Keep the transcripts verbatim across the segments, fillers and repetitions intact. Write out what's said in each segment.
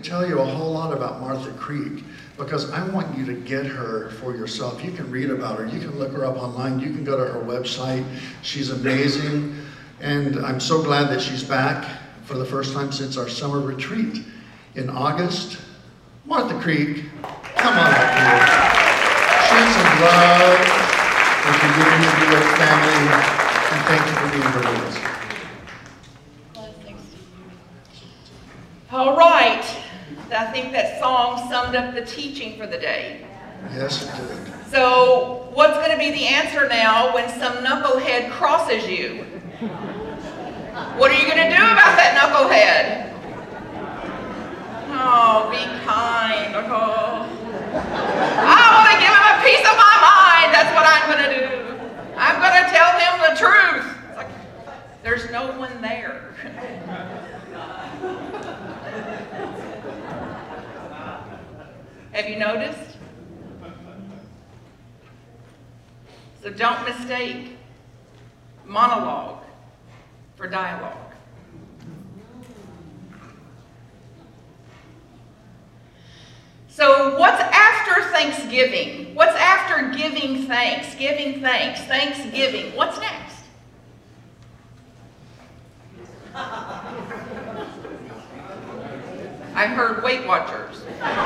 tell you a whole lot about Martha Creek because I want you to get her for yourself. You can read about her. You can look her up online. You can go to her website. She's amazing. And I'm so glad that she's back for the first time since our summer retreat in August. Martha Creek, come on up here. She's in love with the Union Buick family, and thank you for being here with us. All right. I think that song summed up the teaching for the day. Yes, it did. So, what's going to be the answer now when some knucklehead crosses you? What are you going to do about that knucklehead? Oh, be kind. Oh. I want to give him a piece of my mind. That's what I'm going to do. I'm going to tell him the truth. It's like, there's no one there. Have you noticed? So don't mistake monologue for dialogue. So what's after Thanksgiving? What's after giving thanks? Giving thanks, Thanksgiving. What's next? I heard Weight Watchers.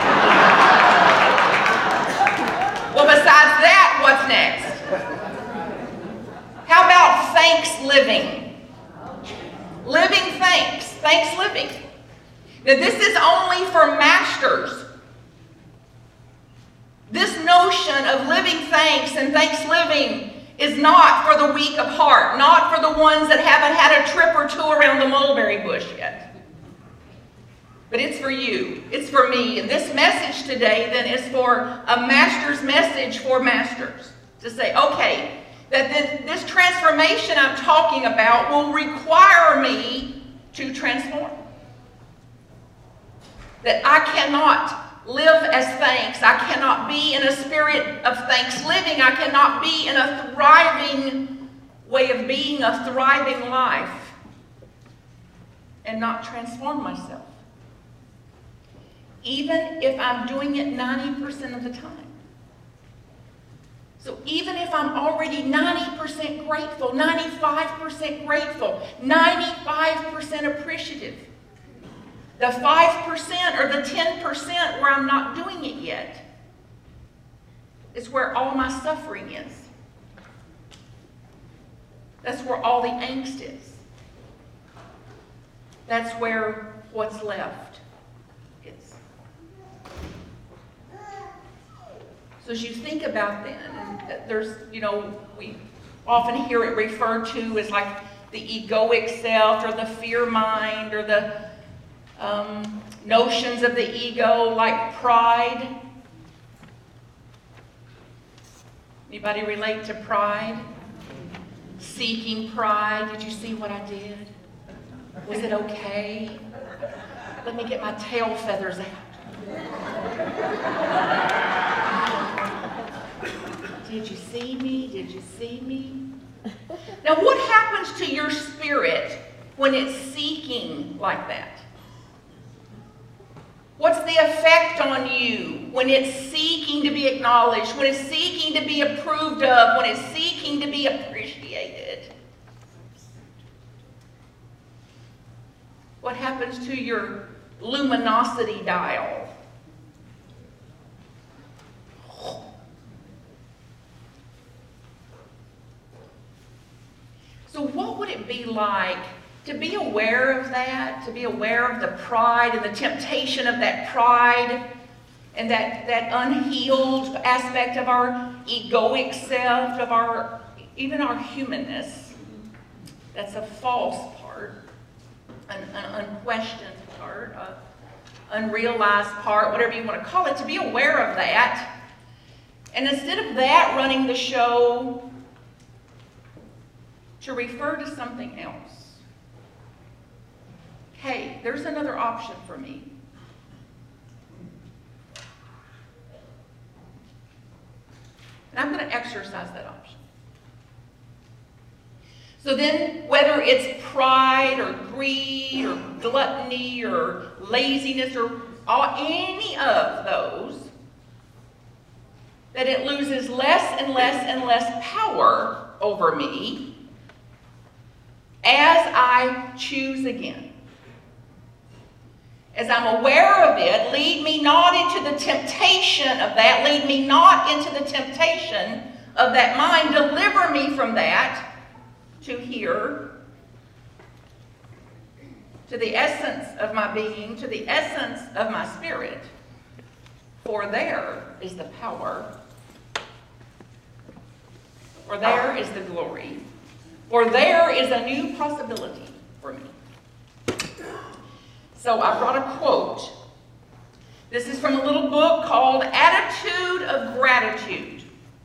Well, besides that, what's next? How about thanks living? Living thanks. Thanks living. Now, this is only for masters. This notion of living thanks and thanks living is not for the weak of heart, not for the ones that haven't had a trip or two around the mulberry bush yet. But it's for you. It's for me. And this message today then is for a master's message for masters. To say, okay, that this, this transformation I'm talking about will require me to transform. That I cannot live as thanks. I cannot be in a spirit of thanks living. I cannot be in a thriving way of being, a thriving life, and not transform myself. Even if I'm doing it ninety percent of the time. So even if I'm already ninety percent grateful, ninety-five percent grateful, ninety-five percent appreciative, the five percent or the ten percent where I'm not doing it yet is where all my suffering is. That's where all the angst is. That's where what's left is. So as you think about then, and there's, you know, we often hear it referred to as like the egoic self or the fear mind or the um, notions of the ego like pride. Anybody relate to pride? Seeking pride. Did you see what I did? Was it okay? Let me get my tail feathers out. Did you see me? Did you see me? Now, what happens to your spirit when it's seeking like that? What's the effect on you when it's seeking to be acknowledged, when it's seeking to be approved of, when it's seeking to be appreciated? What happens to your luminosity dial? So what would it be like to be aware of that, to be aware of the pride and the temptation of that pride and that, that unhealed aspect of our egoic self, of our, even our humanness? That's a false part, an, an unquestioned part, an unrealized part, whatever you want to call it, to be aware of that. And instead of that running the show, to refer to something else. Hey, there's another option for me. And I'm going to exercise that option. So then, whether it's pride or greed or gluttony or laziness or all, any of those, that it loses less and less and less power over me as I choose again. As I'm aware of it, lead me not into the temptation of that, lead me not into the temptation of that mind, deliver me from that, to here, to the essence of my being, to the essence of my spirit. For there is the power, for there is the glory, for there is a new possibility for me. So I brought a quote. This is from a little book called Attitude of Gratitude.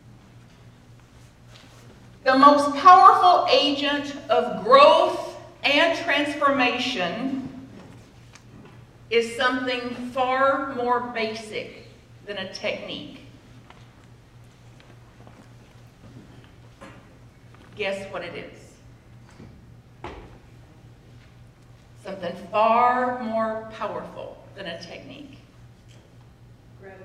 The most powerful agent of growth and transformation is something far more basic than a technique. Guess what it is? Something far more powerful than a technique. Gratitude.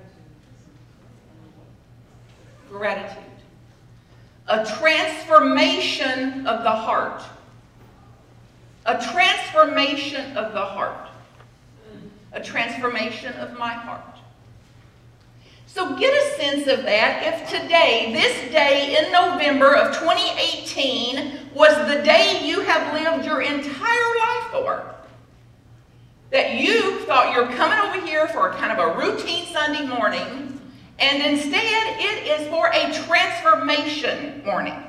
Gratitude. A transformation of the heart. A transformation of the heart. A transformation of my heart. So get a sense of that if today, this day in November of twenty eighteen, was the day you have lived your entire life for. That you thought you're coming over here for kind of a routine Sunday morning, and instead it is for a transformation morning.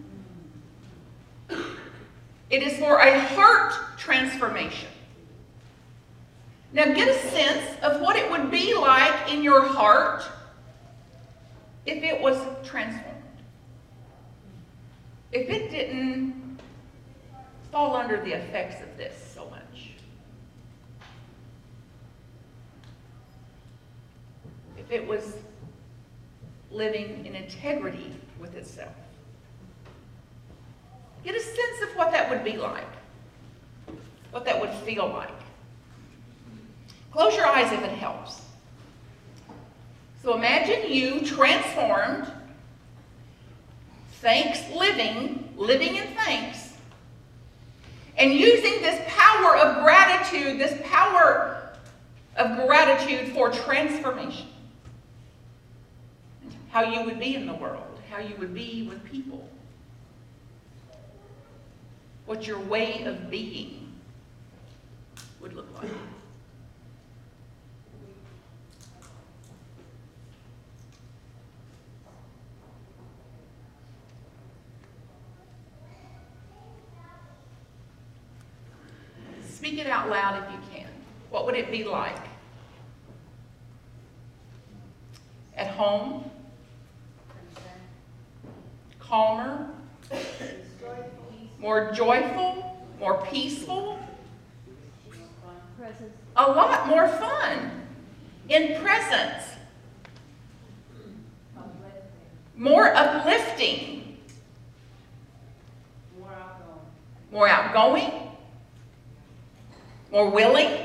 It is for a heart transformation. Now get a sense of what it would be like in your heart if it was transformed. If it didn't fall under the effects of this so much. If it was living in integrity with itself. Get a sense of what that would be like. What that would feel like. Close your eyes if it helps. So imagine you transformed, thanks living, living in thanks, and using this power of gratitude, this power of gratitude for transformation. How you would be in the world, how you would be with people, what your way of being would look like. Speak it out loud if you can. What would it be like? At home? Calmer? More joyful? More peaceful? A lot more fun. In presence. More uplifting. More outgoing. More willing?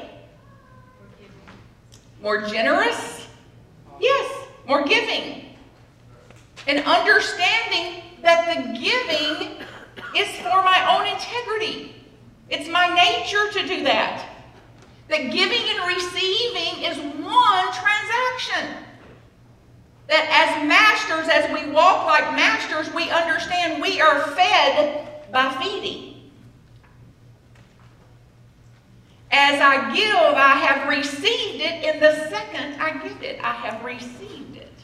More generous? Yes, more giving. And understanding that the giving is for my own integrity. It's my nature to do that. That giving and receiving is one transaction. That as masters, as we walk like masters, we understand we are fed by feeding. As I give, I have received it in the second I give it. I have received it.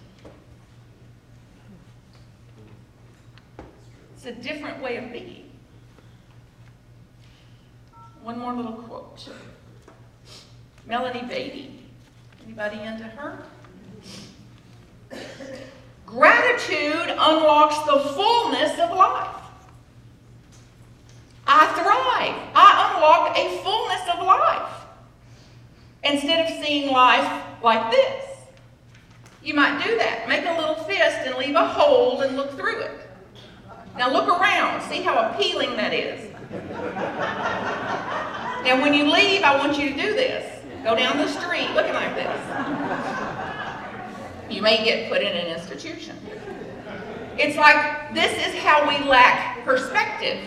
It's a different way of being. One more little quote. Melanie Beatty. Anybody into her? Gratitude unlocks the fullness of life. I thrive. I unlock a fullness of life. Instead of seeing life like this. You might do that. Make a little fist and leave a hole and look through it. Now look around. See how appealing that is. Now when you leave, I want you to do this. go down the street looking like this. You may get put in an institution. It's like, this is how we lack perspective.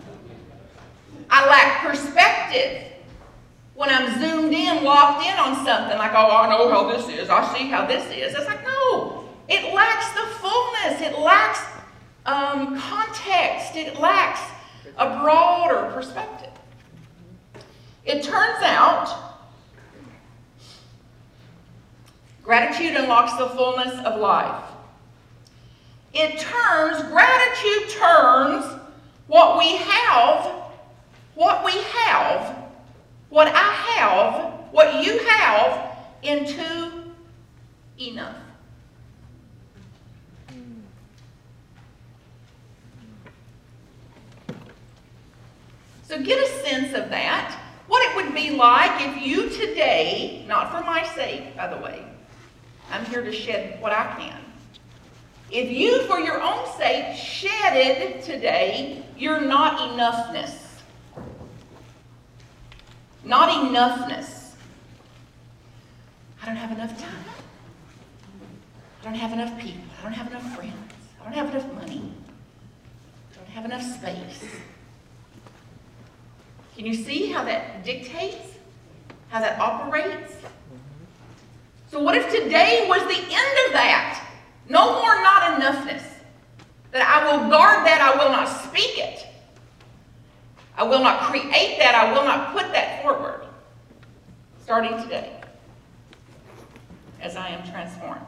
I lack perspective when I'm zoomed in, locked in on something, like, oh, I know how this is, I see how this is. It's like, no, it lacks the fullness, it lacks um, context, it lacks a broader perspective. It turns out, gratitude unlocks the fullness of life. It turns, gratitude turns what we have, what we have, what I have, what you have, into enough. So get a sense of that. What it would be like if you today, not for my sake, by the way, I'm here to shed what I can. If you, for your own sake, shedded today your not enoughness. Not enoughness. I don't have enough time. I don't have enough people. I don't have enough friends. I don't have enough money. I don't have enough space. Can you see how that dictates? How that operates? So what if today was the end of that? No more not enoughness. That I will guard that, I will not speak it. I will not create that, I will not put that forward. Starting today, as I am transformed.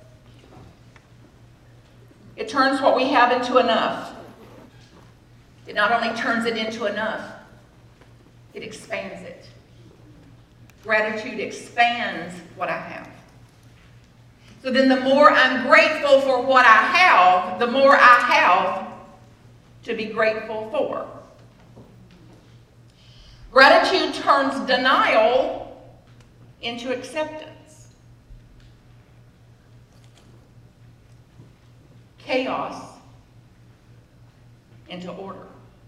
It turns what we have into enough. It not only turns it into enough, it expands it. Gratitude expands what I have. So then the more I'm grateful for what I have, the more I have to be grateful for. Gratitude turns denial into acceptance. Chaos into order.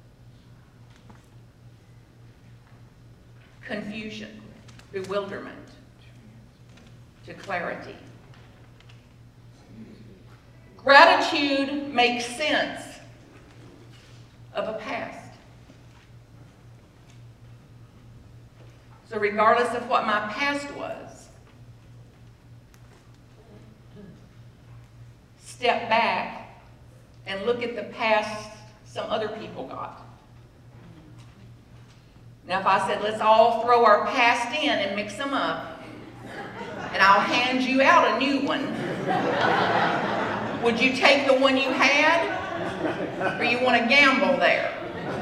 Confusion, bewilderment to clarity. Gratitude makes sense of a past. So regardless of what my past was, step back and look at the past some other people got. Now if I said, let's all throw our past in and mix them up, and I'll hand you out a new one, would you take the one you had, or you want to gamble there?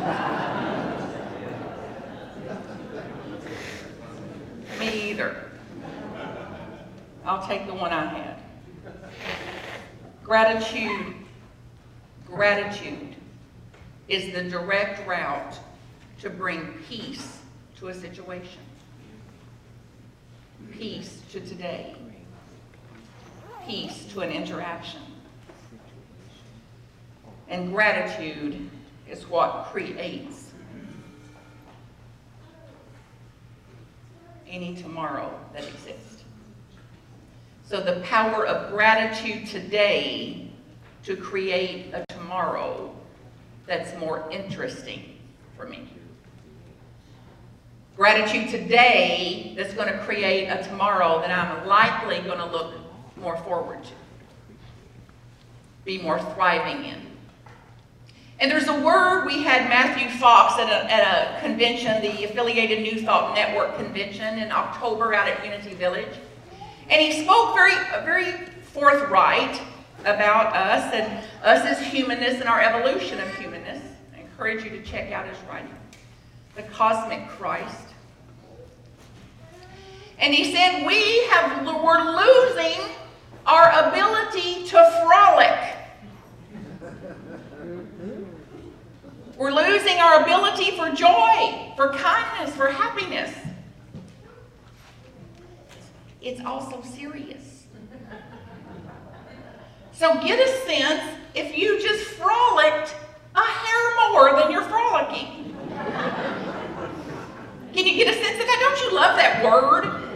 Me either. I'll take the one I had. Gratitude, gratitude is the direct route to bring peace to a situation. Peace to today. Peace to an interaction. And gratitude is what creates any tomorrow that exists. So the power of gratitude today to create a tomorrow that's more interesting for me. Gratitude today that's going to create a tomorrow that I'm likely going to look more forward to, be more thriving in. And there's a word, we had Matthew Fox at a, at a convention, the Affiliated New Thought Network convention in October out at Unity Village. And he spoke very, very forthright about us and us as humanists and our evolution of humanists. I encourage you to check out his writing, The Cosmic Christ. And he said, we have, we're losing our ability to frolic. We're losing our ability for joy, for kindness, for happiness. It's also serious. So get a sense if you just frolicked a hair more than you're frolicking. Can you get a sense of that? Don't you love that word?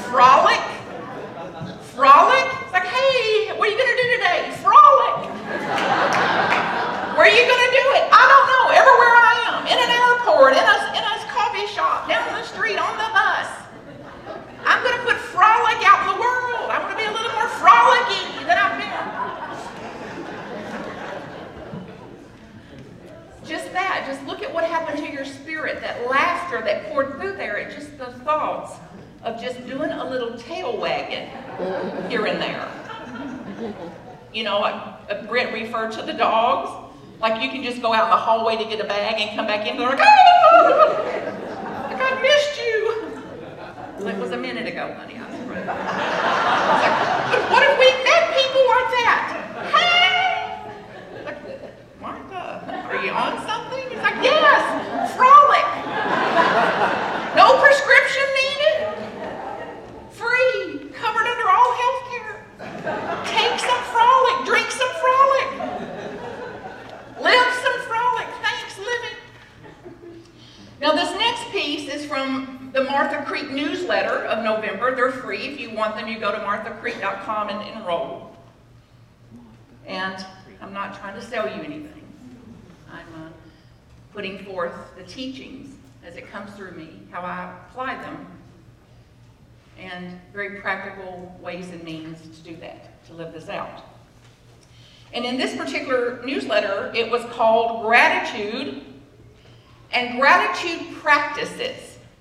Frolic? Frolic? It's like, hey, what are you gonna do today? Frolic. Where are you gonna do it? I don't know. Everywhere I am. In an airport, in a, in a coffee shop, down the street, on the bus. I'm gonna put frolic out in the world. I wanna be a little more frolicky than I've been. Just that, just look at what happened to your spirit, that laughter that poured through there, it just the thoughts of just doing a little tail wagging here and there. You know, like Brent referred to the dogs, like you can just go out in the hallway to get a bag and come back in, they're like, oh, like I missed you. That was a minute ago, honey. I was right. Like, what if we met people like that? Hey! Like, Martha, are you on something? It's like, yes, frolic. No prescription needed. Free, covered under all health care. Take some frolic, drink some frolic. Live some frolic, thanks living. Now this next piece is from the Martha Creek newsletter of November. They're free. If you want them, you go to martha creek dot com and enroll. And I'm not trying to sell you anything. I'm uh, putting forth the teachings as it comes through me, how I apply them, and very practical ways and means to do that, to live this out. And in this particular newsletter, it was called Gratitude and Gratitude Practices.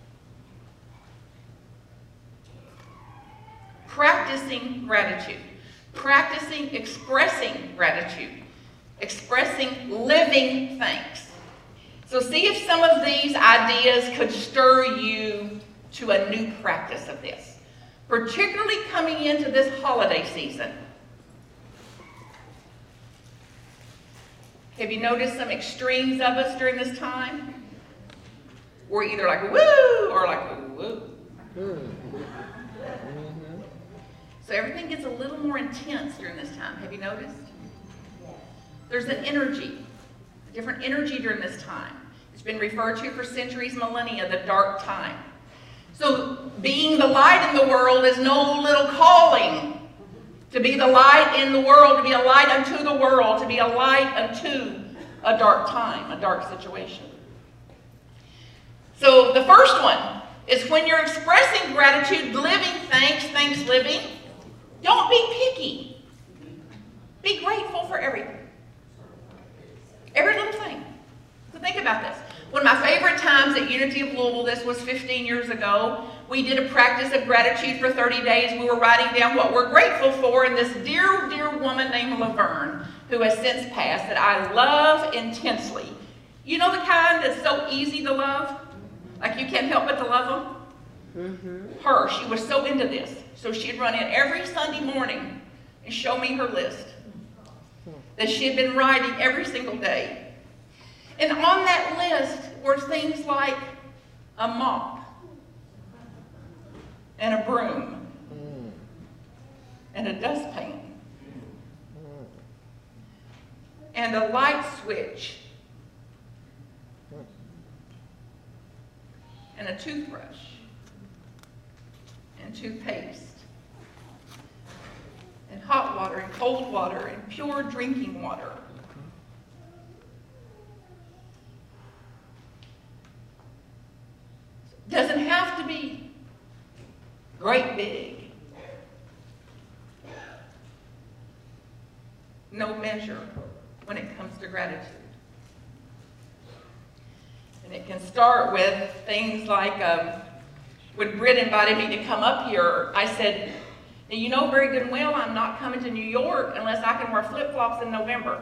Practicing gratitude. Practicing expressing gratitude. Expressing living thanks. So see if some of these ideas could stir you to a new practice of this, particularly coming into this holiday season. Have you noticed some extremes of us during this time? We're either like woo or like woo. So everything gets a little more intense during this time. Have you noticed? There's an energy, a different energy during this time. It's been referred to for centuries, millennia, the dark time. So being the light in the world is no little calling. To be the light in the world, to be a light unto the world, to be a light unto a dark time, a dark situation. So the first one is when you're expressing gratitude, living thanks, thanks living, don't be picky. Be grateful for everything. Every little thing. So think about this. One of my favorite times at Unity of Louisville, this was fifteen years ago, we did a practice of gratitude for thirty days. We were writing down what we're grateful for, and this dear, dear woman named Laverne, who has since passed, that I love intensely. You know the kind that's so easy to love? Like you can't help but to love them? Mm-hmm. Her, she was so into this. So she'd run in every Sunday morning and show me her list that she had been writing every single day. And on that list were things like a mop and a broom and a dustpan and a light switch and a toothbrush and toothpaste and hot water and cold water and pure drinking water. Doesn't have to be great big. No measure when it comes to gratitude. And it can start with things like, um, when Britt invited me to come up here, I said, now you know very good and well I'm not coming to New York unless I can wear flip-flops in November.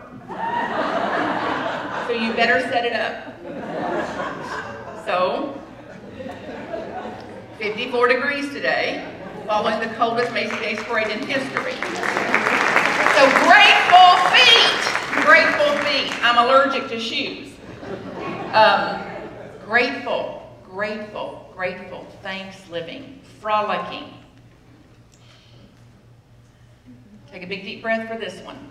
So you better set it up. So, fifty-four degrees today, following the coldest Macy's Day Parade in history. So grateful feet, grateful feet. I'm allergic to shoes. Um, grateful, grateful, grateful, thanks living, frolicking. Take a big deep breath for this one.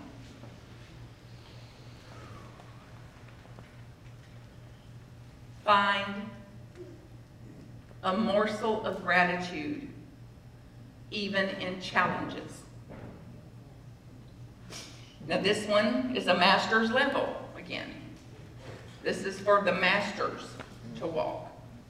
Find a morsel of gratitude even in challenges. Now this one is a master's level again. This is for the masters to walk.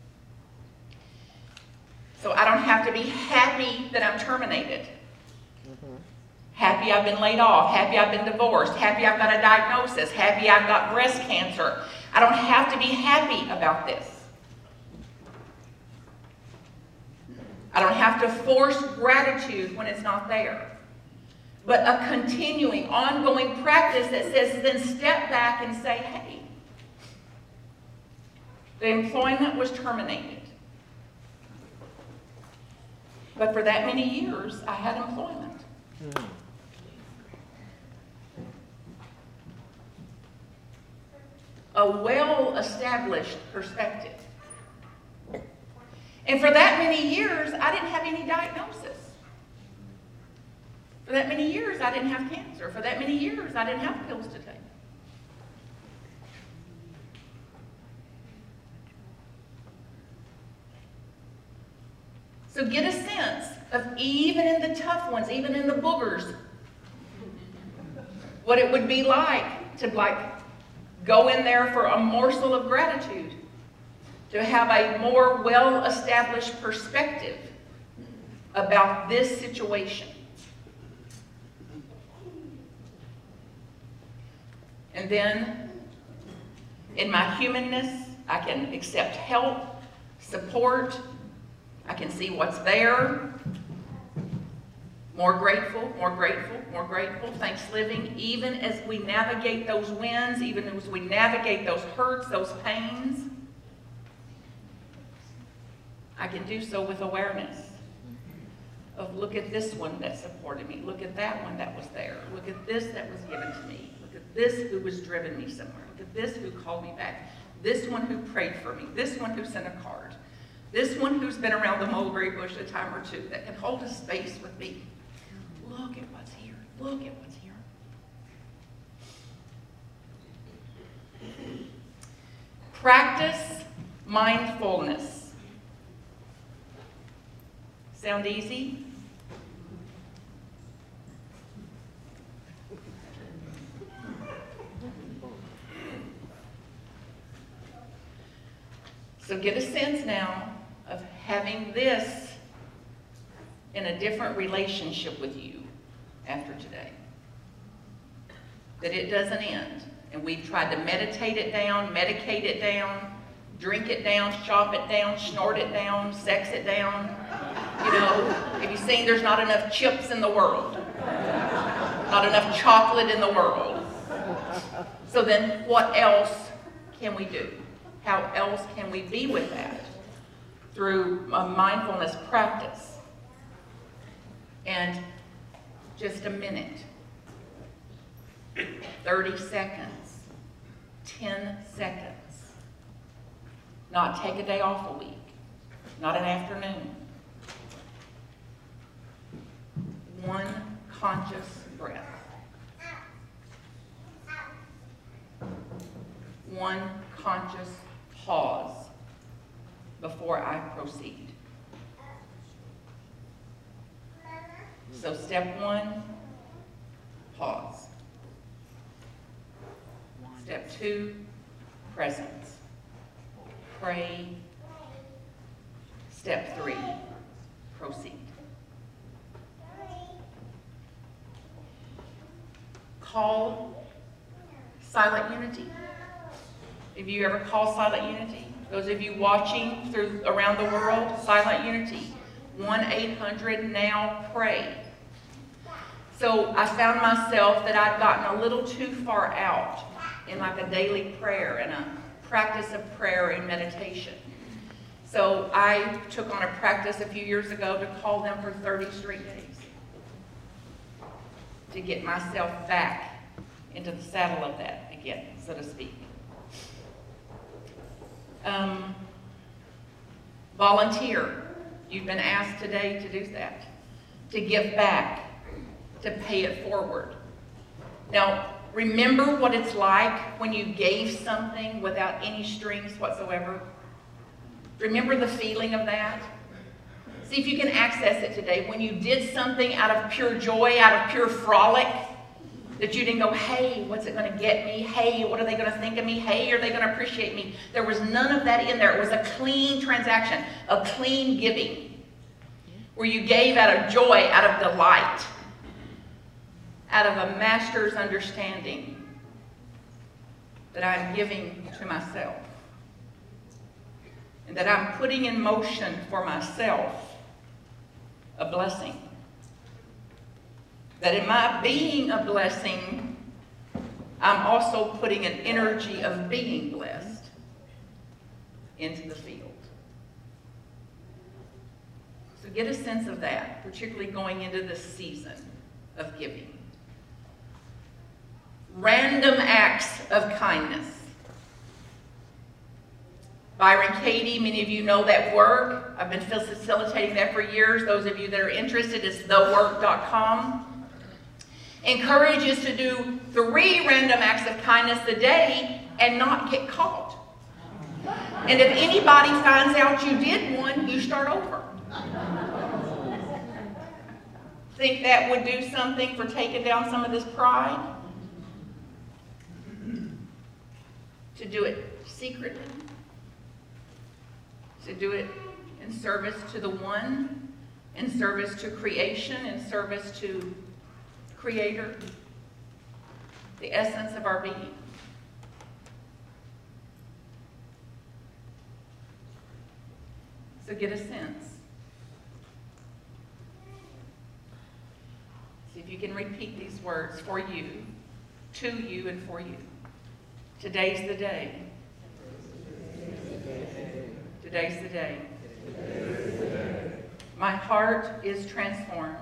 So I don't have to be happy that I'm terminated. Happy I've been laid off, happy I've been divorced, happy I've got a diagnosis, happy I've got breast cancer. I don't have to be happy about this. I don't have to force gratitude when it's not there. But a continuing, ongoing practice that says then step back and say, hey, the employment was terminated. But for that many years, I had employment. Mm. A well-established perspective. And for that many years, I didn't have any diagnosis. For that many years, I didn't have cancer. For that many years, I didn't have pills to take. So get a sense of, even in the tough ones, even in the boogers, what it would be like to like go in there for a morsel of gratitude, to have a more well-established perspective about this situation. And then, in my humanness, I can accept help, support. I can see what's there. More grateful, more grateful, more grateful. Thanks living. Even as we navigate those wins, even as we navigate those hurts, those pains, I can do so with awareness of, look at this one that supported me. Look at that one that was there. Look at this that was given to me. Look at this who was driven me somewhere. Look at this who called me back. This one who prayed for me. This one who sent a card. This one who's been around the mulberry bush a time or two that can hold a space with me. Look at what's here. Look at what's here. Practice mindfulness. Sound easy? So get a sense now of having this in a different relationship with you after today. That it doesn't end. And we've tried to meditate it down, medicate it down, drink it down, shop it down, snort it down, sex it down. You know, have you seen there's not enough chips in the world? Not enough chocolate in the world. So then what else can we do? How else can we be with that? Through a mindfulness practice. And just a minute, thirty seconds, ten seconds. Not take a day off a week, not an afternoon. One conscious breath. One conscious pause before I proceed. So step one, pause. Step two, presence. Pray. Step three, proceed. Call silent unity. Have you ever called silent unity? Those of you watching through around the world, silent unity. one eight hundred now pray. So I found myself that I'd gotten a little too far out in like a daily prayer and a practice of prayer and meditation. So I took on a practice a few years ago to call them for thirty straight days to get myself back into the saddle of that again, so to speak. Um, volunteer. You've been asked today to do that. To give back. To pay it forward. Now, remember what it's like when you gave something without any strings whatsoever? Remember the feeling of that? See if you can access it today. When you did something out of pure joy, out of pure frolic, that you didn't go, hey, what's it going to get me? Hey, what are they going to think of me? Hey, are they going to appreciate me? There was none of that in there. It was a clean transaction, a clean giving, where you gave out of joy, out of delight, out of a master's understanding that I'm giving to myself, and that I'm putting in motion for myself a blessing. That in my being a blessing, I'm also putting an energy of being blessed into the field. So get a sense of that, particularly going into this season of giving. Random acts of kindness. Byron Katie, many of you know that work. I've been facilitating that for years. Those of you that are interested, it's the work dot com. Encourages to do three random acts of kindness a day and not get caught. And if anybody finds out you did one, you start over. Think that would do something for taking down some of this pride? To do it secretly. To do it in service to the one, in service to creation, in service to Creator, the essence of our being. So get a sense. See if you can repeat these words for you, to you, and for you. Today's the day. Today's the day. My heart is transformed.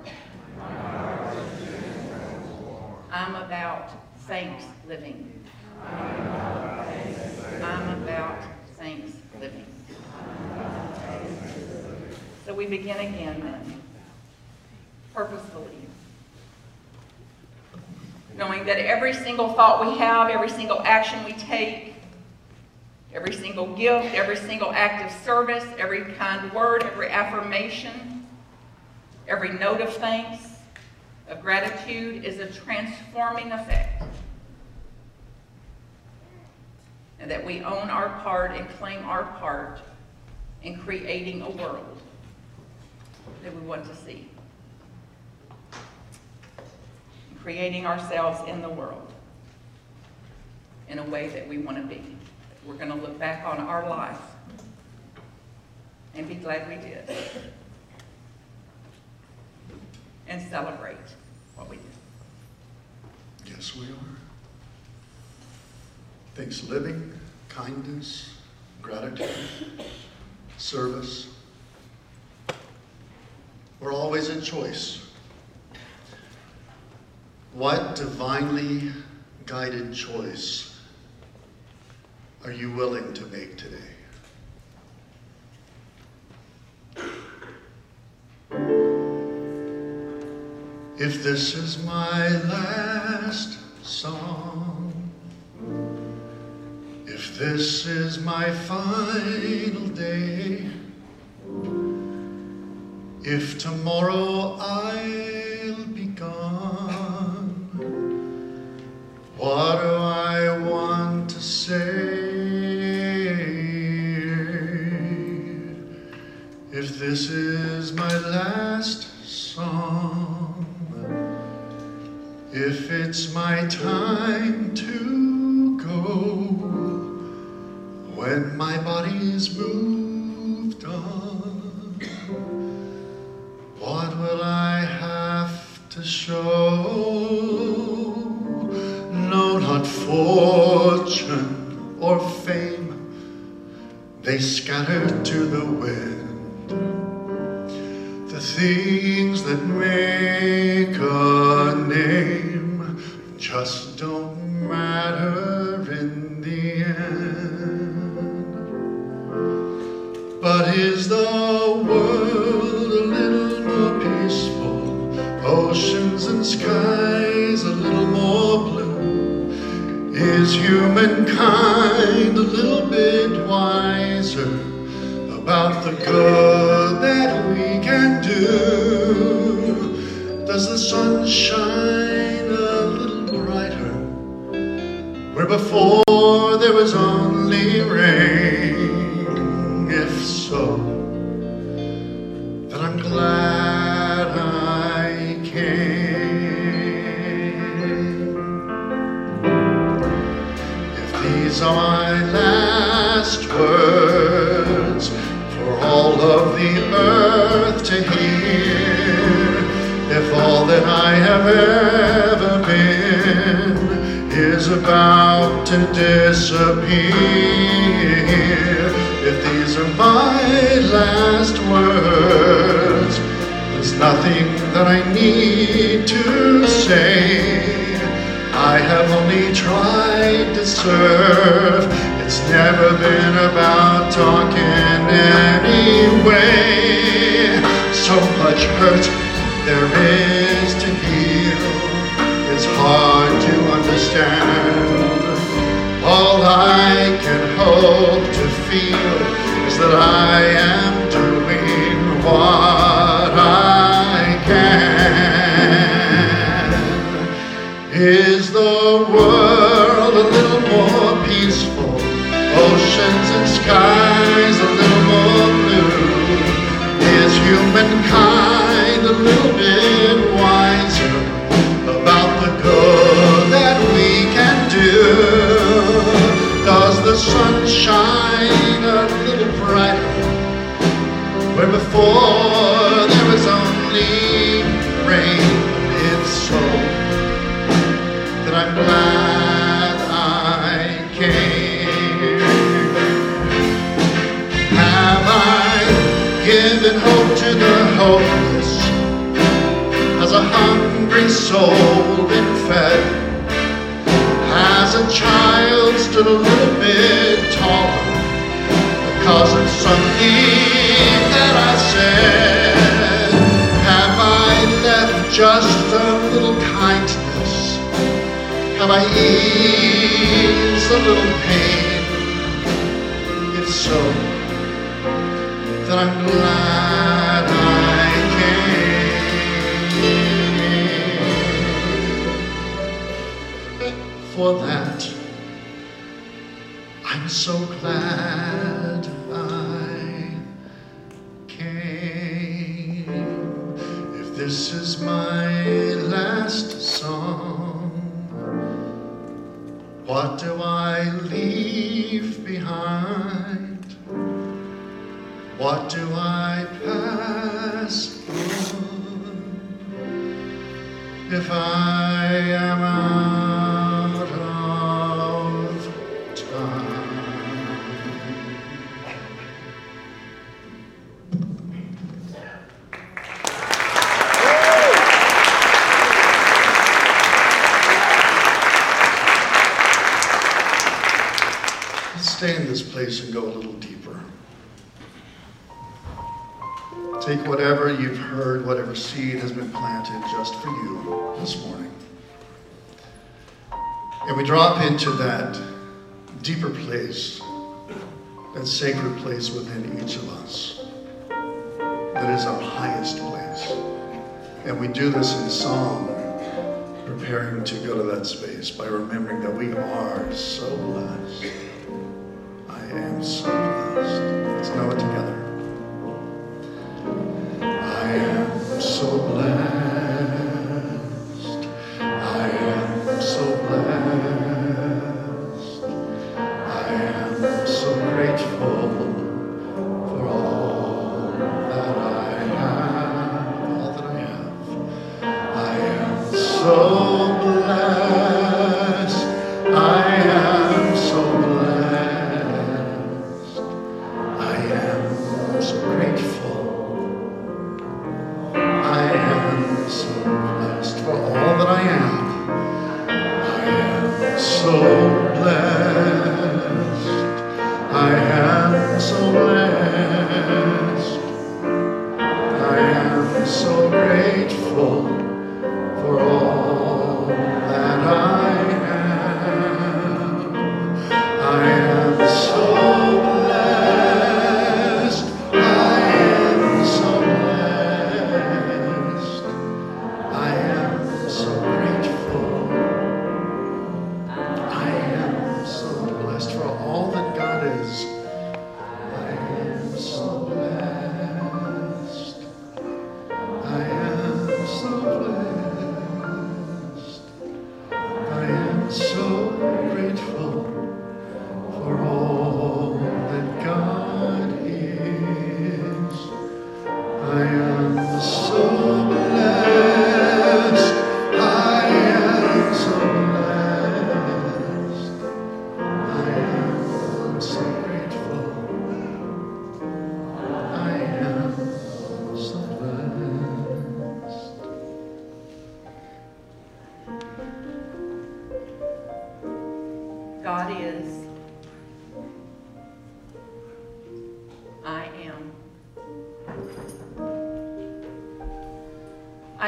I'm about thanks living. I'm about thanks living. So we begin again then, purposefully. Knowing that every single thought we have, every single action we take, every single gift, every single act of service, every kind word, every affirmation, every note of thanks, of gratitude is a transforming effect. And that we own our part and claim our part in creating a world that we want to see. And creating ourselves in the world in a way that we want to be. We're going to look back on our life and be glad we did. And celebrate what we did. Yes, we are. Thanks living, kindness, gratitude, service. We're always in choice. What divinely guided choice are you willing to make today? If this is my last song, if this is my final day, if tomorrow I'll be gone, what do I want to say? If this is my last song, if it's my time to go, when my body's moved on, what will I have to show? No, not fortune or fame, they scatter to the wind. The things that make a name just don't matter in the end. But is the world a little more peaceful? Oceans and skies a little more blue? Is humankind a little bit wiser about the good that we can do? Does the sun shine a little brighter where before there was only rain? If so, then I'm glad I came. If these are my last words for all of the earth to hear, if all that I have ever been is about to disappear, if these are my last words, there's nothing that I need to say. I have only tried to serve. It's never been about talking anyway. So much hurt there is to heal. It's hard to understand. All I can hope to feel is that I am doing what I can. Is the world a little more peaceful? Oceans and skies a little more blue? Is humankind a little bit wiser about the good that we can do? Does the sun shine a little brighter where before there was only rain? If so, then I'm glad I came. Have I given hope to the hopeless? Has a hungry soul been fed? Has a child stood a little bit taller because of something that I said? Have I left just a little kindness? Have I eased a little pain? If so, then I'm glad I came. For that, I'm so glad I came. If this is my last song, what do I leave behind? What do I pass on if I am out of time? Let's stay in this place and go a little deeper. Take whatever you've heard, whatever seed has been planted just for you this morning. And we drop into that deeper place, that sacred place within each of us, that is our highest place. And we do this in song, preparing to go to that space by remembering that we are so blessed. I am so blessed. Let's know it together. I am so blessed. I am so blessed. I am so grateful for all that I have, all that I have. I am so blessed. I am so blessed. I am so grateful. I am so blessed for all that I am. I am so blessed. I am so blessed. I am so grateful for all that I am. I am so blessed. I am so blessed.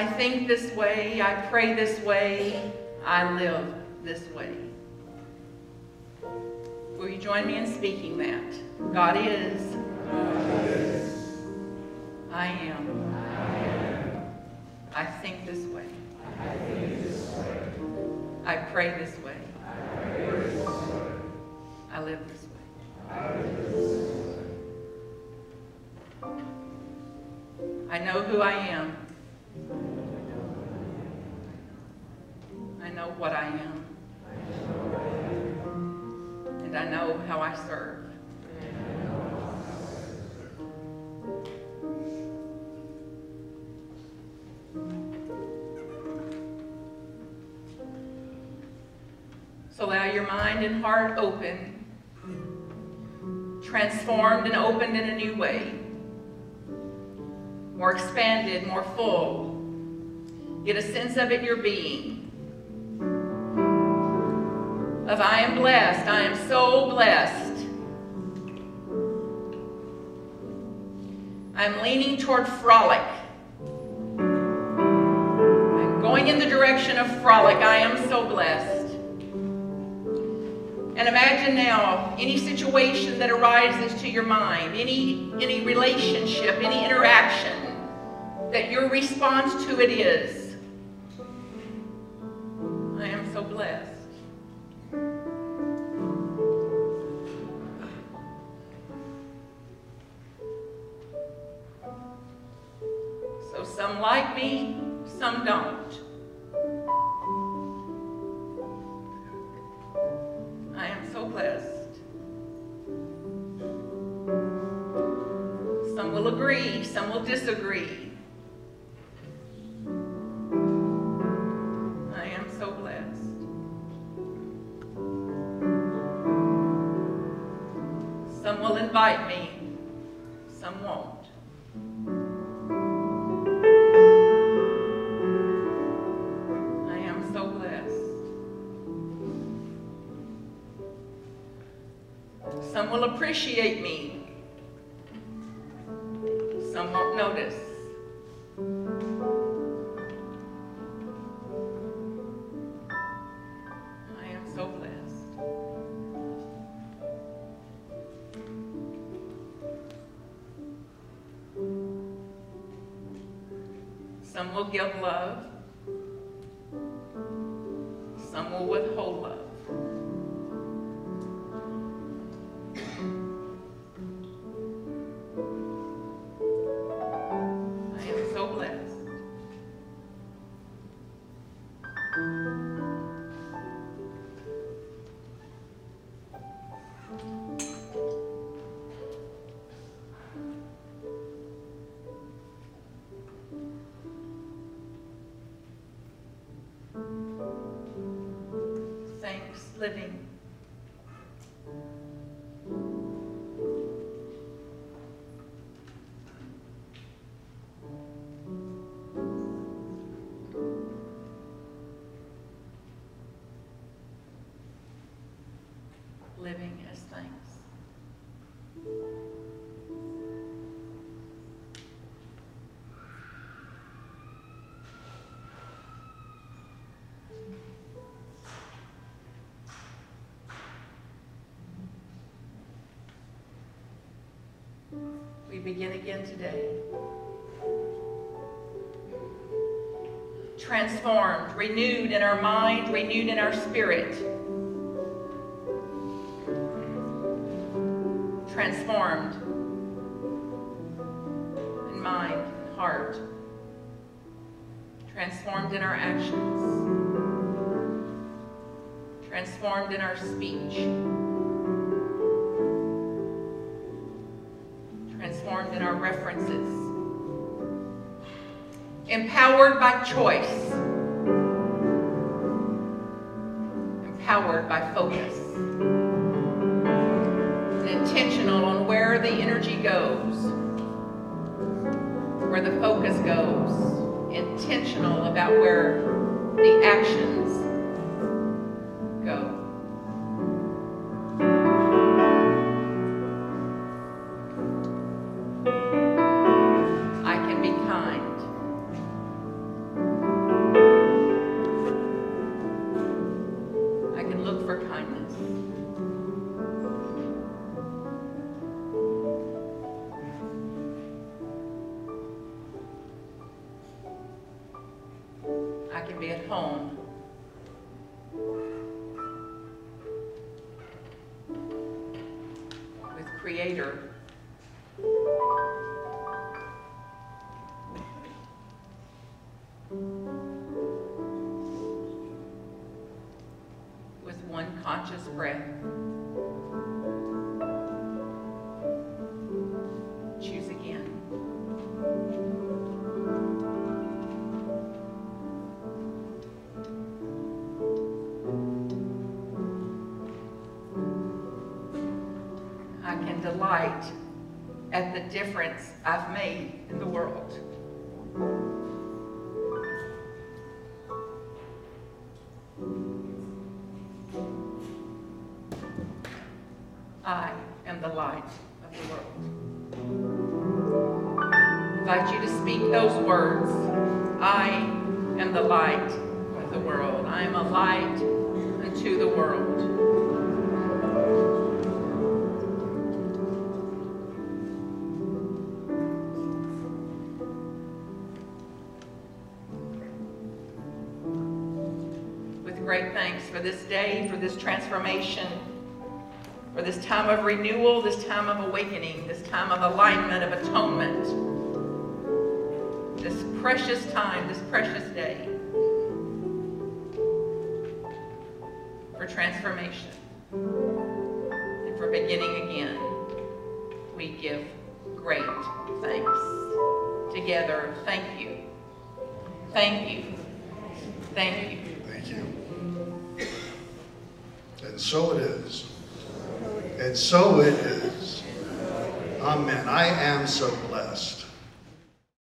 I think this way, I pray this way, I live this way. Will you join me in speaking that? God is. I am. I think this way. I pray this way. I live this way. I know who I am. I know what I am. And I know how I serve. So allow your mind and heart open, transformed and opened in a new way, more expanded, more full. Get a sense of it in your being. Of I am blessed, I am so blessed. I'm leaning toward frolic. I'm going in the direction of frolic. I am so blessed. And imagine now any situation that arises to your mind, any, any relationship, any interaction, that your response to it is, I am so blessed. So some like me, some don't. I am so blessed. Some will agree, some will disagree. I am so blessed. Some will invite me, some won't. I am so blessed. Some will appreciate me. Some won't notice. I am so blessed. Some will give love. Some will withhold love. Thanks, living. Living as thanks. We begin again today. Transformed, renewed in our mind, renewed in our spirit. Transformed in mind and heart. Transformed in our actions. Transformed in our speech. Transformed in our references. Empowered by choice. Empowered by focus. And intentional on where the energy goes. Where the focus goes. Intentional about where the actions go. I can be at home. With Creator. With one conscious breath. Choose again. I can delight at the difference I've made in the world. I am the light of the world. I invite you to speak those words. I am the light of the world. I am a light unto the world. With great thanks for this day, for this transformation, for this time of renewal, this time of awakening, this time of alignment, of atonement, this precious time, this precious day for transformation and for beginning again. We give great thanks. Together, thank you. Thank you. Thank you. Thank you. And so it is. And so it is. Amen. I am so blessed.